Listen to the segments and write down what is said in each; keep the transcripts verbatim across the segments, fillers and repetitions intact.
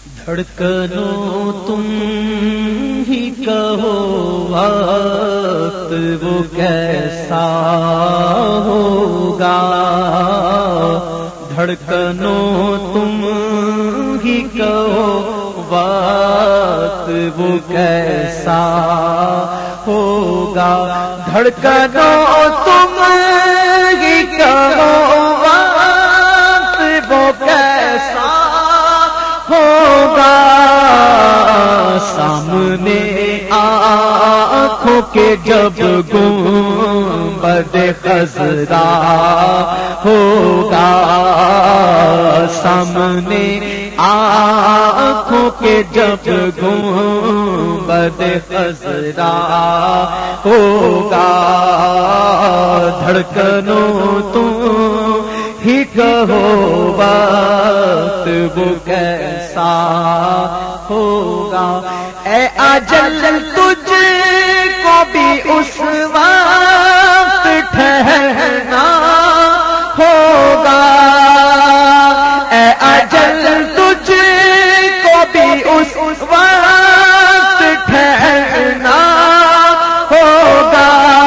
دھڑکنوں تم ہی کہو وقت وہ کیسا ہوگا، دھڑکنوں تم ہی کہو وقت وہ کیسا ہوگا، دھڑکنوں تم ہی کہو وقت وہ کیسا ہوگا، سامنے آنکھوں کے جب گنبد خضرا ہوگا، سامنے آنکھوں کے جب گنبد خضرا ہوگا، دھڑکنوں تم ہی کہو وقت وہ کیسا ہوگا، اے اجل تجھ کو بھی اس وقت ٹھہرنا ہوگا، اے اجل تجھ کو بھی اس وقت ٹھہرنا ہوگا،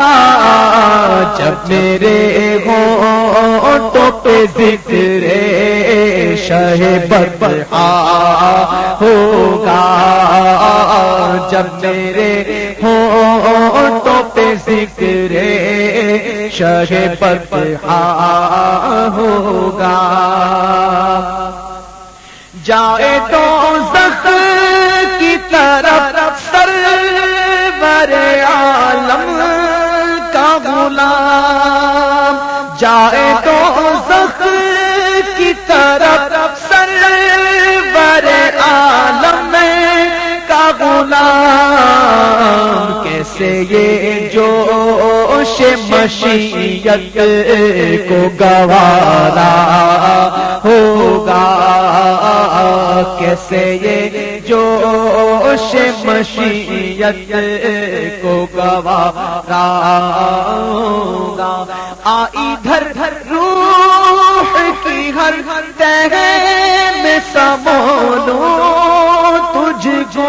جب میرے ہونٹوں پہ ذکر شہ برہا ہوگا، جب میرے ہونٹوں پہ ذکر شہ برہا ہوگا، جائے دوزخ کی طرف سرور عالم کا غلام، جائے دوزخ کی طرف سرور عالم کا غلام، کیسے یہ جوش مشیت کو گوارا ہوگا، کیسے یہ جوش مشیت کو گوارا ہوگا، آ ادھر روح کی ہر تہ میں سمولوں تجھ کو،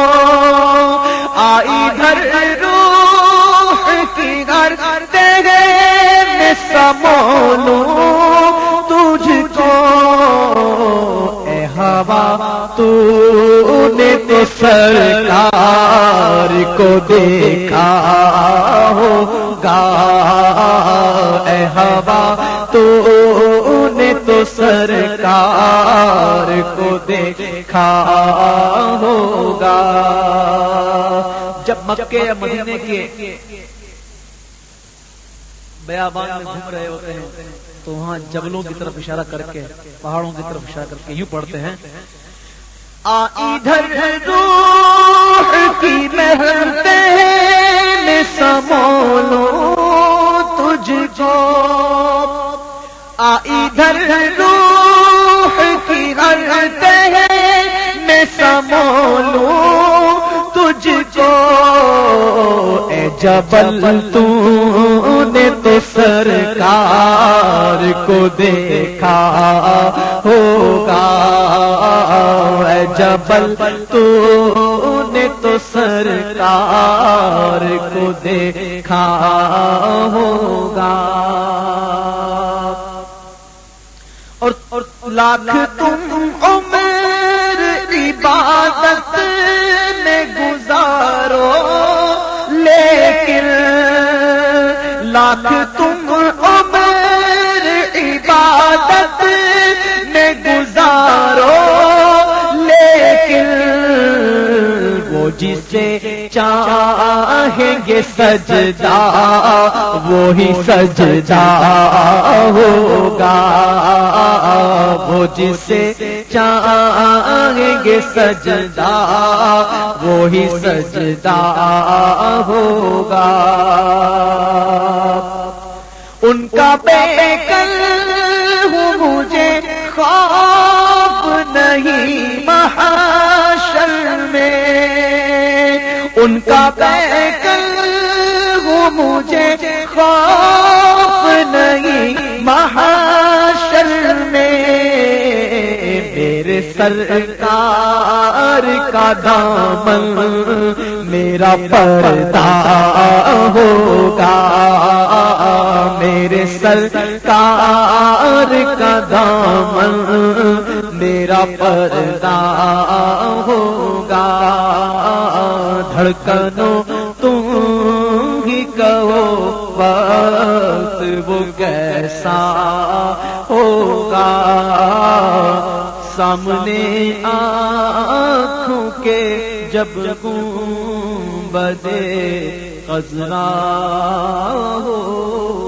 آ ادھر روح کی ہر تہ میں سمولوں تجھ کو، اے ہوا تو نے تو سرکار کو دیکھا ہوگا، اے ہوا تو نے تو سرکار کو دیکھا ہوگا، جب مکے یا مدینے کے بیابان میں گھوم رہے ہوتے ہیں تو وہاں جبلوں کی طرف اشارہ کر کے، پہاڑوں کی طرف اشارہ کر کے یوں پڑھتے ہیں، آ ادھر روح کی محنتیں میں سمولوں تجھ کو، آ ادھر روح کی محنتیں میں سمولوں تجھ کو، اے جبل تو نے تو سرکار کو دیکھا ہوگا، اے جبل تو نے تو سرکار کو دیکھا ہوگا، اور لاکھ تم عمر عبادت میں گزارو لیکن، لاکھ تم عمر عبادت میں گزارو لیکن، وہ جسے چاہیں گے سجدہ وہی سجدہ ہوگا، وہ جسے چاہیں گے سجدہ وہی سجدہ ہوگا، ان کا بیکل ہوں مجھے خوف نہیں محشر میں، ان کا بیکل ہوں مجھے خوف نہیں محشر میں، میرے سرکار کا دامن میرا پردہ ہوگا، میرے سرکار کا دامن میرا پردہ ہوگا، دھڑکنوں تم ہی کہو وقت وہ کیسا ہوگا، سامنے آنکھوں کے جب گنبدِ خضرا ہو